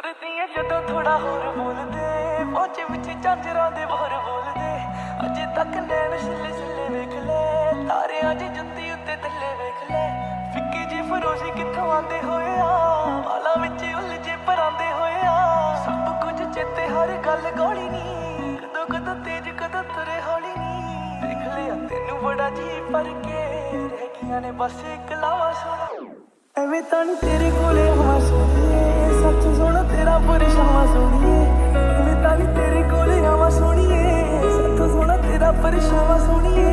ਟੁੱਟਦੀਆਂ ਜਦੋਂ ਥੋੜਾ ਹੋਰ ਬੋਲਦੇ, ਪਹੁੰਚੇ ਵਿੱਚ ਝਾਂਜਰਾਂ ਦੇ ਬਾਹਰ ਬੋਲਦੇ। ਅਜੇ ਤੱਕ ਨੈਣ ਛਿੱਲੇ ਛਿੱਲੇ ਵੇਖ ਲੈ, ਤਾਰਿਆਂ ਦੀ ਜੁੱਤੀ ਉੱਤੇ ਥੱਲੇ ਵੇਖ ਲੈ। ਫਿੱਕੀ ਜੀ ਫਰੋਜ਼ੀ ਕਿੱਥੋਂ ਆਂਦੇ ਹੋਏ ਆ, ਵਾਲਾਂ ਵਿੱਚ ਉਲਝੇ ਪਰਾਂਦੇ ਹੋਏ ਆ। ਸਭ ਕੁਝ ਚੇਤੇ ਹਰ ਗੱਲ ਗੋਲੀ ਨੀ, ਕਦੋਂ ਕਦੋਂ ਤੇਜ਼ ਕਦੋਂ ਤੁਰੇ ਹੌਲੀ ਨੀ। ਦੇਖ ਲਿਆ ਤੈਨੂੰ ਬੜਾ ਜੀ ਪਰ ਕੇ, ਰਹਿ ਗਈਆਂ ਨੇ ਬਸ ਇੱਕ ਲਾਵਾਂ ਸੁਣ। ਐਵੇਂ ਤਾਂ ਨੀ ਤੇਰੇ ਕੋਲੇ ਆਵਾਂ ਸੋਹਣੀਏ, ਸੱਚ ਸੋਹਣਾ ਤੇਰਾ ਪਰਛਾਵਾਂ ਸੋਹਣੀਏ। ਐਵੇਂ ਤਾਂ ਨੀ ਤੇਰੇ ਕੋਲੇ ਆਵਾਂ ਸੋਹਣੀਏ, ਸੱਚ ਸੋਹਣਾ ਤੇਰਾ ਪਰਛਾਵਾਂ ਸੋਹਣੀਏ।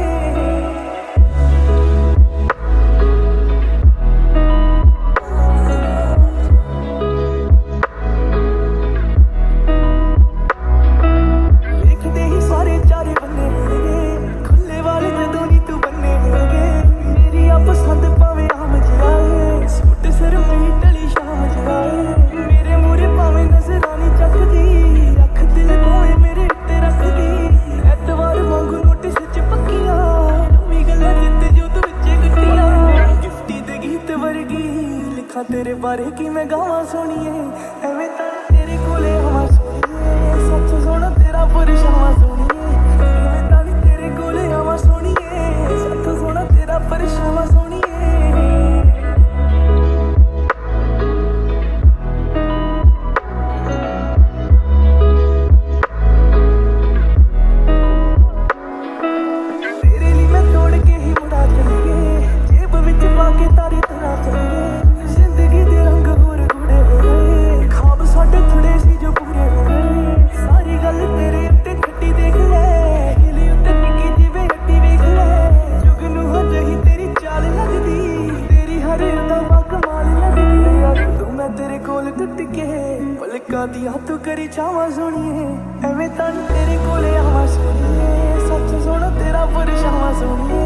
ਵੇਖਦੇ ਹੀ ਸਾਰੇ ਚਾਰੇ ਬੰਨੇ ਹੋਣਗੇ, ਖੁੱਲੇ ਵਾਲੇ ਜਦੋਂ ਨੀ ਤੂੰ ਬੰਨੇ ਹੋਣਗੇ। ਮੇਰੀ ਆ ਪਸੰਦ ਭਾਵੇਂ ਆਮ ਜਿਹਾ, ਸੂਟ ਸਿਰ ਵੀ ਟਲੀ ਸ਼ਾਮ ਜਾਏ। ਮੇਰੇ ਮੂਹਰੇ ਭਾਵੇਂ ਨਜ਼ਰਾਂ ਨੀ ਚੱਕਦੀ, ਅੱਖ ਦਿਲ ਭਾਵੇਂ ਮੇਰੇ ਉੱਤੇ ਰੱਖਦੀ। ਐਤਵਾਰ ਵਾਂਗੂ ਨੋਟਿਸ ਚ ਪੱਕੀਆਂ, ਨਵੀਂ ਗੱਲਾਂ ਜਿੱਤੇ ਜੋ ਤੂੰ ਵਿੱਚੇ ਗੁੱਟੀਆਂ। ਗਿਫਟੀ ਦੇ ਗੀਤ ਵਰਗੀ ਲਿਖਾਂ ਤੇਰੇ ਬਾਰੇ ਕੀ ਮੈਂ ਗਾਵਾਂ ਸੋਹਣੀਏ। ਐਵੇਂ ਤਾਂ ਤੇਰੇ ਕੋਲੇ ਆਵਾਂ ਸੋਹਣੀਏ, ਸੱਚ ਸੋਹਣਾ ਤੇਰਾ ਪਰਛਾਵਾਂ ਸੋਹਣੀਏ। ਐਵੇਂ ਤਾਂ ਨੀ ਤੇਰੇ ਕੋਲੇ ਆਵਾਂ ਸੋਹਣੀਏ, ਸੱਚ ਸੋਹਣਾ ਤੇਰਾ ਪਰਛਾਵਾਂ ਸੋਹਣੀਏ। ਤੇਰੇ ਕੋਲ ਟੁੱਟ ਕੇ ਪਲਕਾਂ ਦੀਆਂ ਤੂੰ ਕਰੀ ਛਾਵਾਂ ਸੋਹਣੀਏ। ਐਵੇਂ ਤਾਂ ਤੇਰੇ ਕੋਲੇ ਆਵਾਂ ਸੋਹਣੀਏ, ਸੱਚ ਸੋਹਣਾ ਤੇਰਾ ਪਰਛਾਵਾਂ ਸੋਹਣੀਏ।